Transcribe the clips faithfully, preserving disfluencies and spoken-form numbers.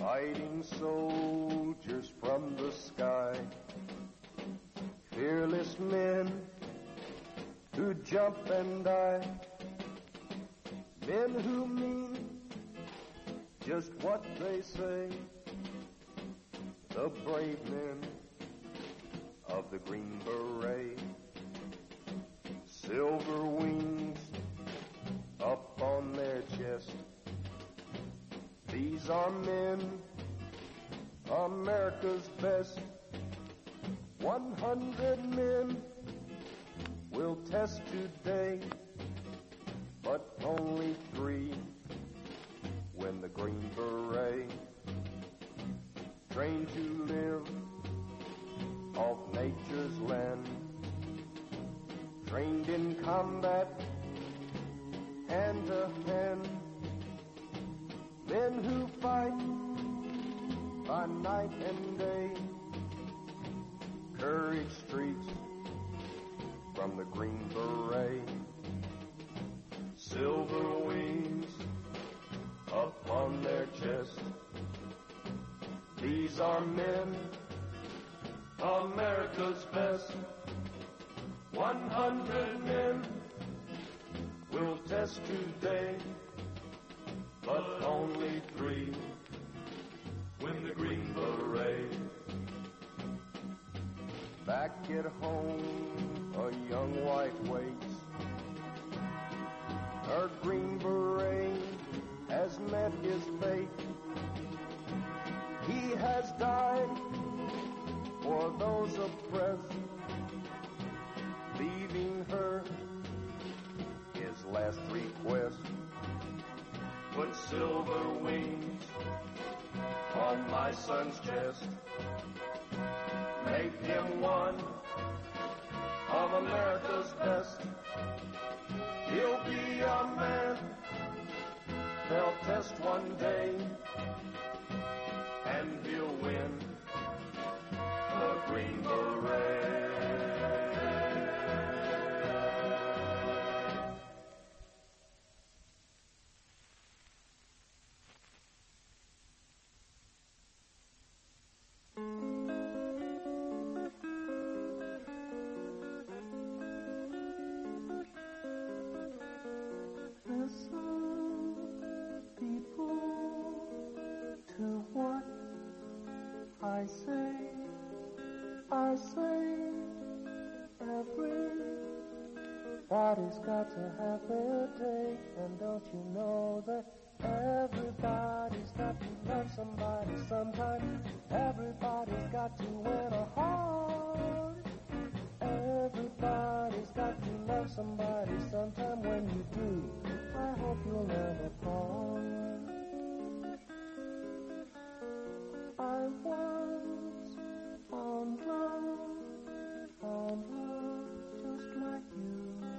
fighting soldiers from the sky, fearless men who jump and die, men who mean just what they say, the brave men of the Green Beret, silver wings up on their chest. These are men, America's best. One hundred men will test today, but only three win the Green Beret. Trained to live off nature's land, trained in combat, hand to hand, men who fight by night and day, courage streaks from the Green Beret, silver wings upon their chest. These are men, America's best. One hundred men will test today, but only three win the Green Beret. Back at home, a young wife waits. Her Green Beret has met his fate. He has died for those oppressed, leaving her his last request. Put silver wings on my son's chest. Make him one of America's best. He'll be a man they'll test one day, and he'll win the Green Beret. I say, I say, everybody's got to have their day, and don't you know that everybody's got to love somebody sometime, everybody's got to win a heart, everybody's got to love somebody sometime. When you do, I hope you'll never part. I once found love, found love just like you.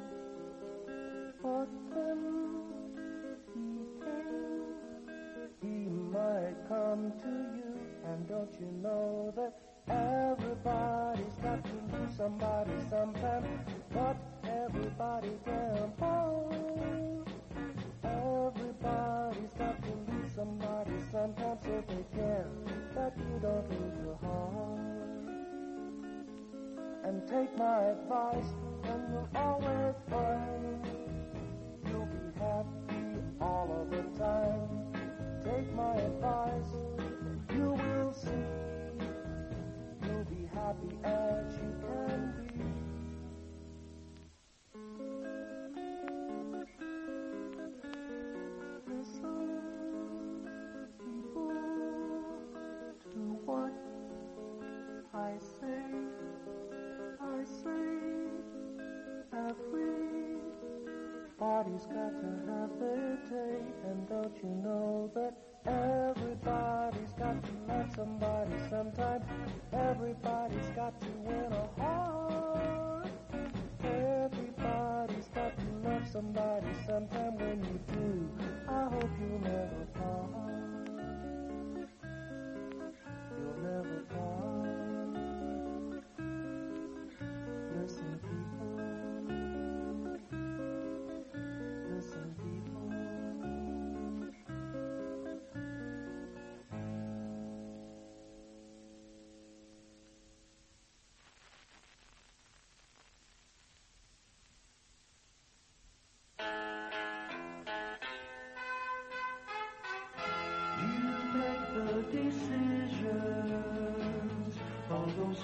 But then he came, he might come to you. And don't you know that everybody's got to lose somebody sometime, but everybody can fall. Everybody's got to lose somebody sometimes if they can, but you don't lose your heart. And take my advice, and you'll always find you'll be happy all of the time. Take my advice, you will see you'll be happy as you can be. What I say, I say, everybody's got to have their day, and don't you know that everybody's got to love somebody sometime, everybody's got to win a heart, everybody's got to love somebody sometime. When you do, I hope you'll never part. Never part. Listen, people. Listen, people.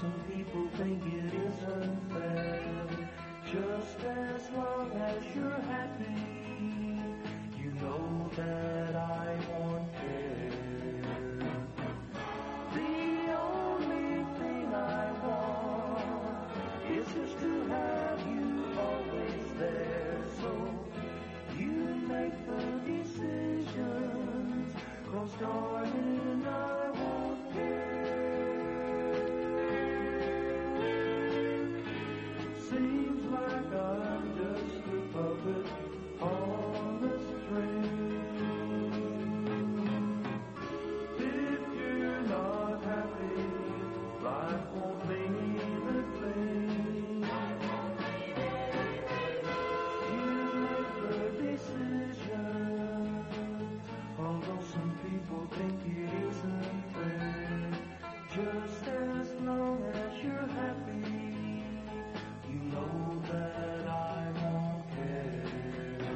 some people think it isn't fair. Just as long as you're happy, you know that I won't care. The only thing I want is just to have you always there. So you make the decisions, 'cause darling, I won't care. Seems like I'm just a puppet on a string. If you're not happy, life won't mean a thing. You make the decision, although some people think it isn't fair. Just as long as you're happy, you know that I won't care.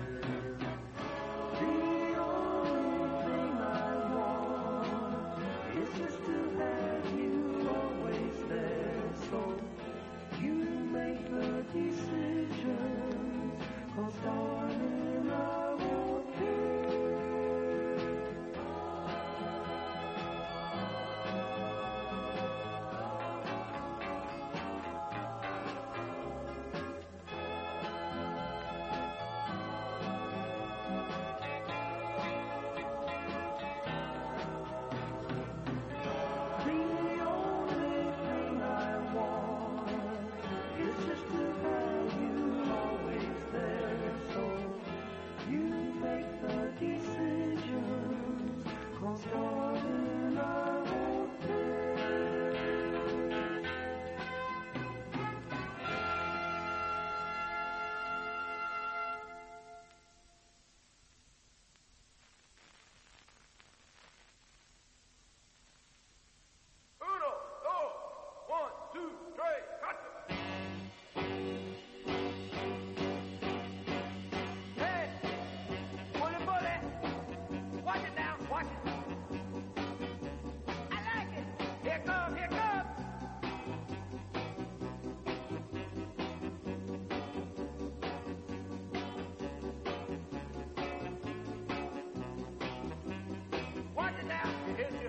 The only thing I want is just to have you always there. So you make the decisions, 'cause darling, I won't care. The only thing I want is just to have you always there. So you make the decisions, 'cause darling, I won't care. Uno, dos, one, two, three, gotcha. Hey, bully, bully, watch it now, watch it. I like it. Here comes, here comes. Watch it now. Here's your.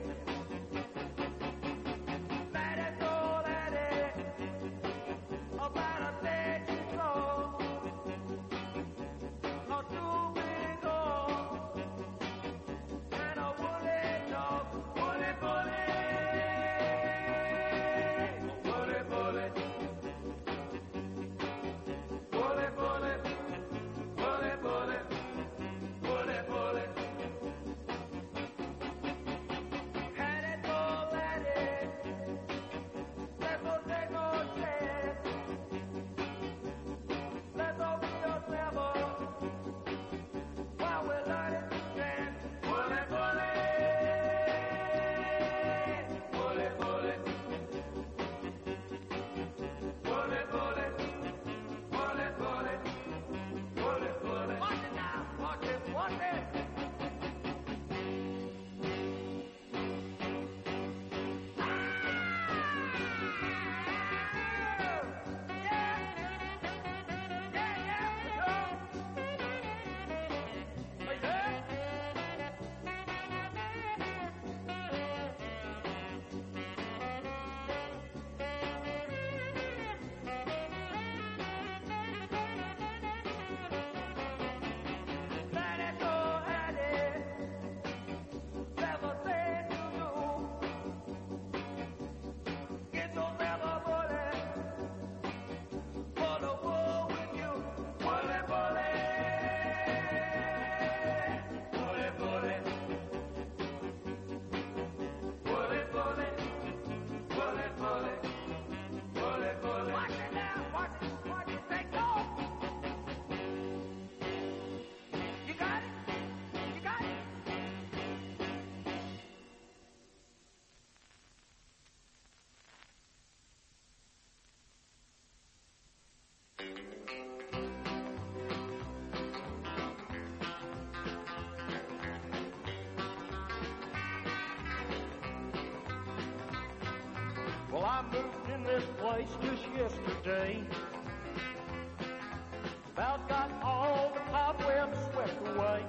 Let it go, let it. About a day to go. Not too big on. And a woolly dog. Bully, bully. Bully, bully. Bully, bully. Bully, bully. Bully, bully. Had it go, let it. Let's go take a chance. Let's go be yourself while we're learning to dance. Bully, bully. Bully, bully. Bully, bully. Bully, bully. Bully, bully. Watch it now. Watch it, watch it. Let it go, let it. Never say to do. Get yourself a bully. For the war with you. Bully, bully. Bully, bully. Bully, bully. Bully, bully. Bully, bully. Watch it now, watch it, watch it, take off. You got it? You got it? Well, I moved in this place just yesterday. About got all the cobwebs swept away.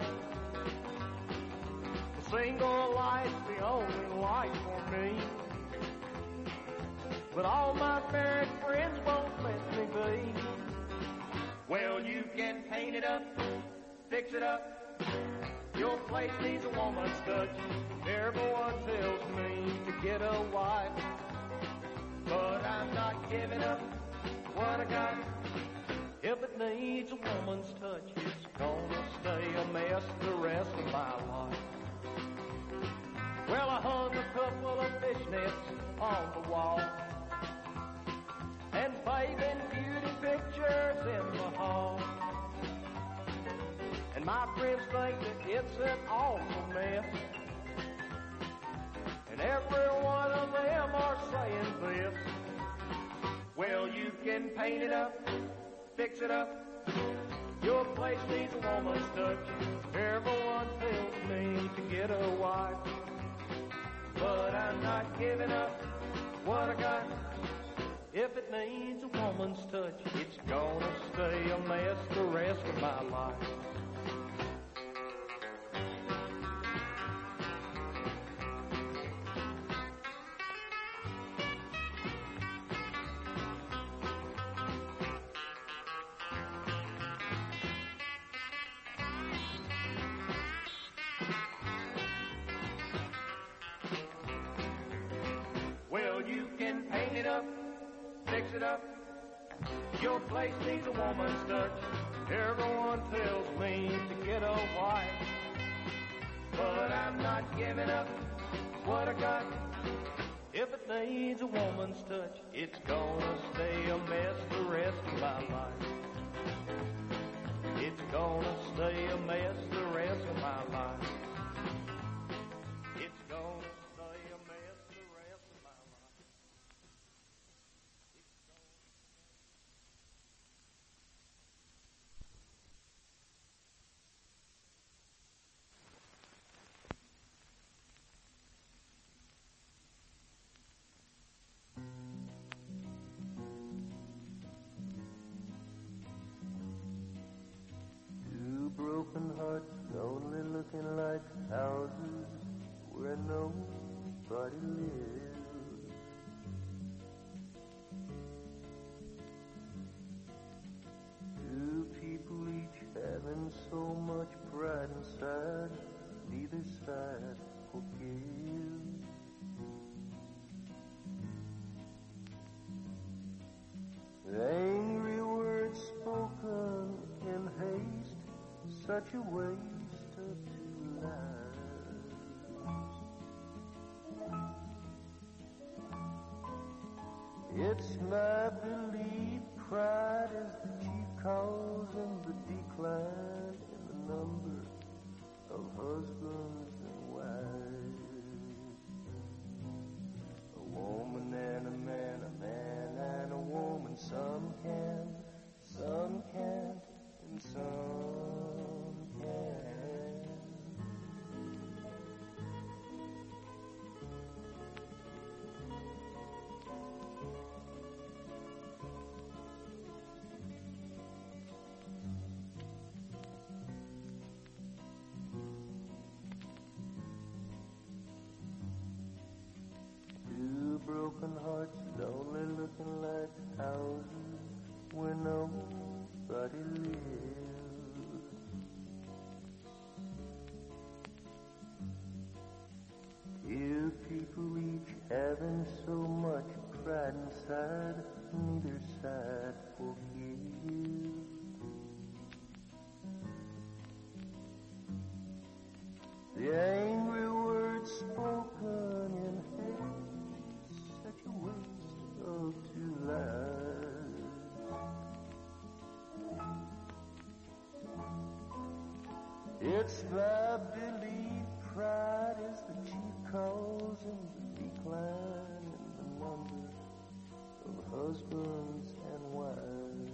The single light's the only light for me. But all my married friends won't let me be. Well, you can paint it up, fix it up. Your place needs a woman's touch. Everyone tells me to get a wife, but I'm not giving up what I got. If it needs a woman's touch, it's gonna stay a mess the rest of my life. Well, I hung a couple of fishnets on the wall and bathing beauty pictures in the hall. And my friends think that it's an awful mess, and every one of them are saying this. Well, you can paint it up, fix it up. Your place needs a woman's touch. Everyone tells me to get a wife, but I'm not giving up what I got. If it needs a woman's touch, it's gonna stay a mess the rest of my life. Fix it up. Your place needs a woman's touch. Everyone tells me to get a wife, but I'm not giving up what I got. If it needs a woman's touch, it's gonna stay a mess the rest of my life. It's gonna stay a mess the rest of my life. It's gonna stay a mess the rest of my life. Broken hearts only looking like houses where nobody lives. Two people each having so much pride inside, neither side forgives. The angry words spoken in haste, such a waste of two lives. It's my belief pride is the chief cause in the decline in the number of husbands and wives. A woman and a man, a man and a woman, some can, some can't, and some can. Two broken hearts lonely looking like houses where nobody lives. Two people each having so much pride inside, neither side forgives. The angry words spoken in hate, such a waste of two lives. It's my belief pride is the chief cause in the decline in the number of husbands and wives.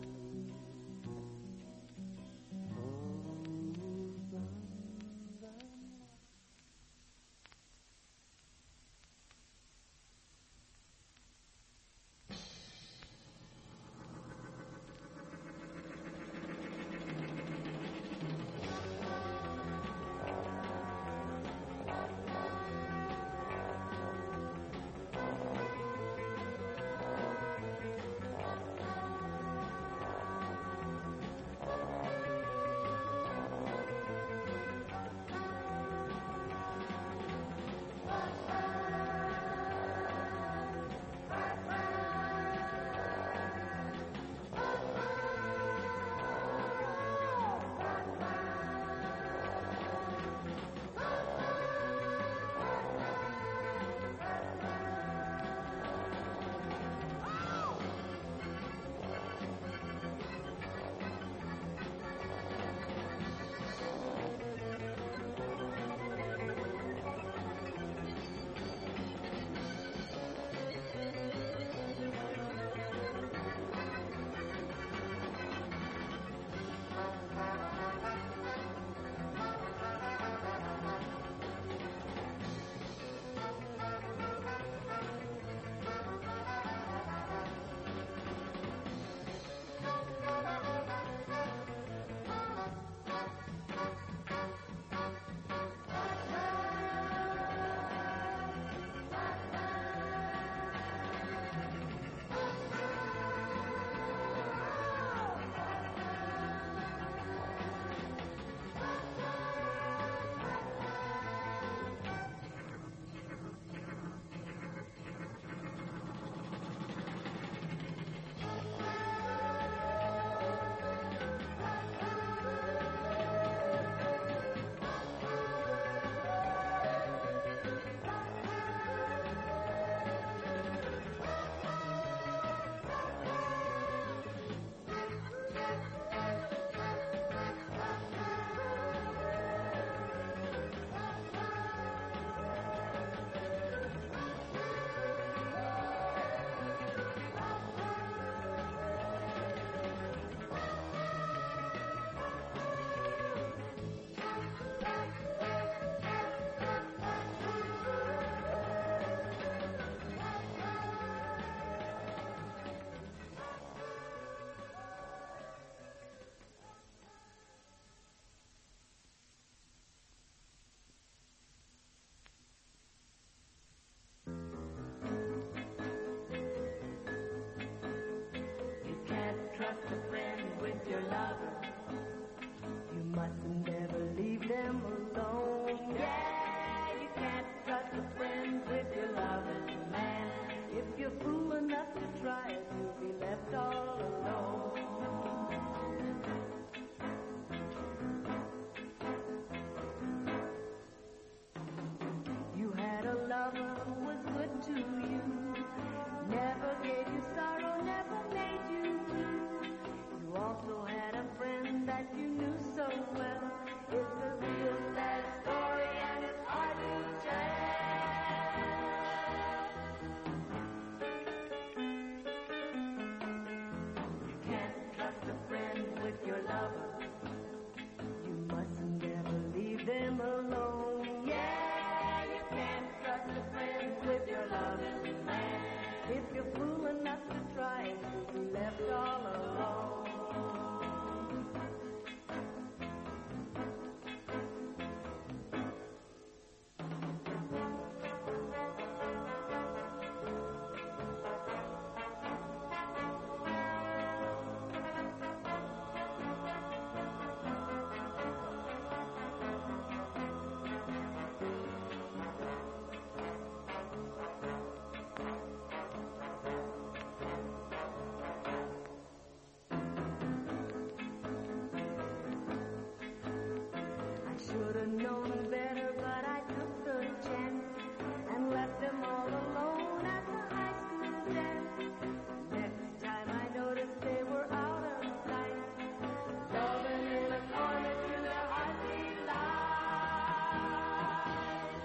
also had a friend that you knew so well. It's a real sad story and it's hard to tell. You can't trust a friend with your lover. You mustn't ever leave them alone. Yeah, you can't trust a friend with your loving man. If you're fool enough to try it, you'll be left all alone. Should have known better, but I took the chance and left them all alone at the high school dance. Next time I noticed they were out of sight, loving in a corner to their heartbeat light.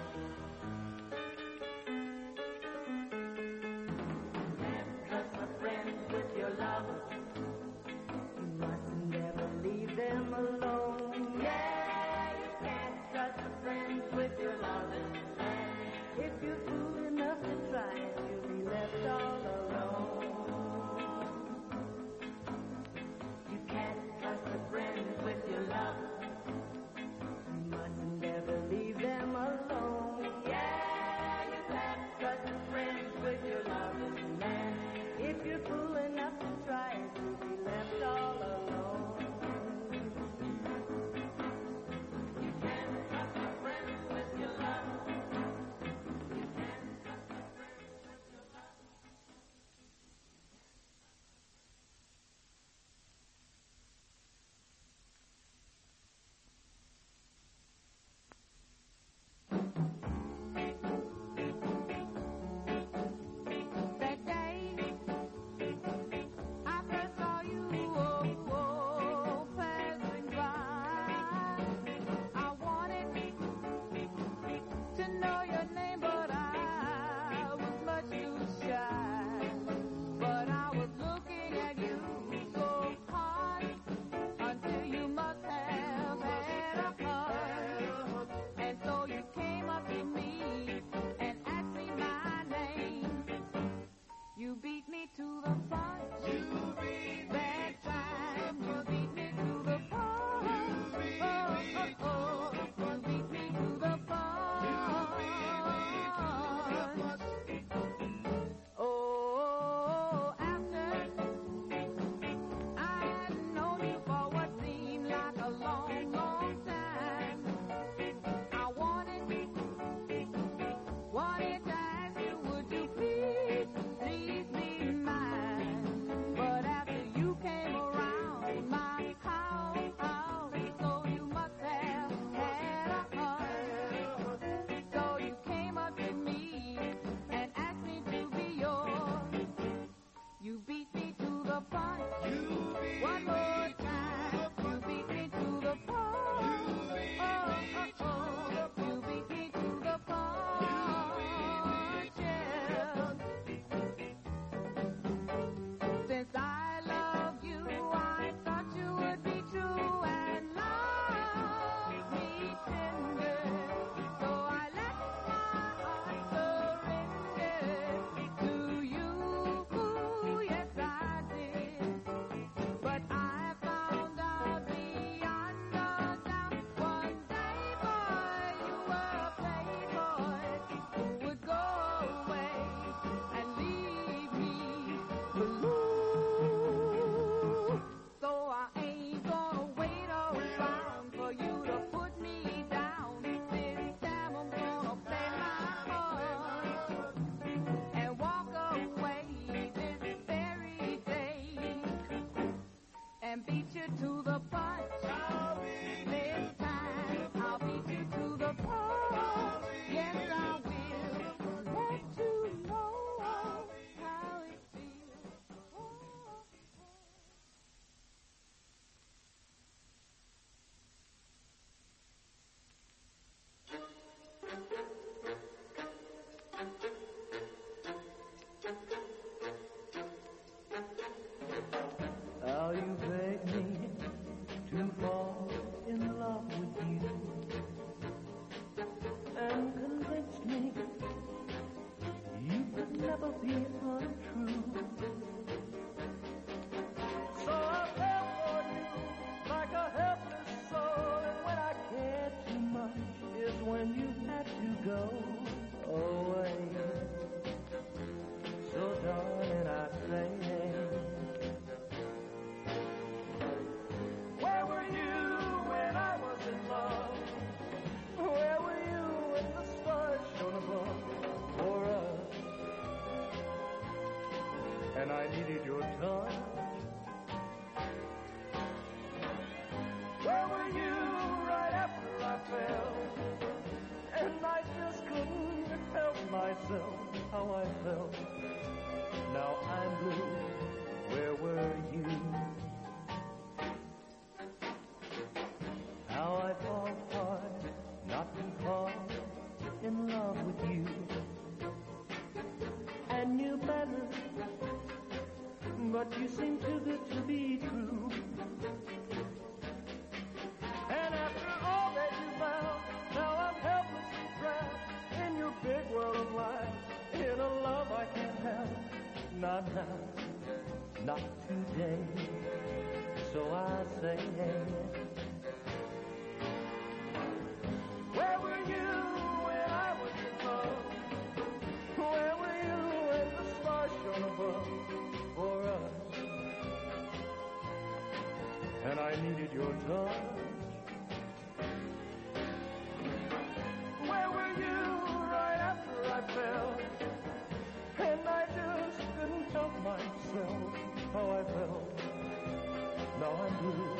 Can't trust a friend with your lover. You mustn't ever leave them alone. Yeah. Friends with your loving man. If you're fool enough to try it, you'll be left all alone. You can't trust a friend with your lover. You mustn't ever leave them alone. Yeah, you can't trust a friend with your loving man. If you're fool enough to try it, you'll be left all alone. You seem too good to be true. And after all that you found, now I'm helplessly trapped in your big world of lies, in a love I can't have. Not now, not today. So I say, where were you when I was in love? Where were you when the stars shone above for us? And I needed your touch. Where were you right after I fell? And I just couldn't help myself how I felt. Now I'm blue.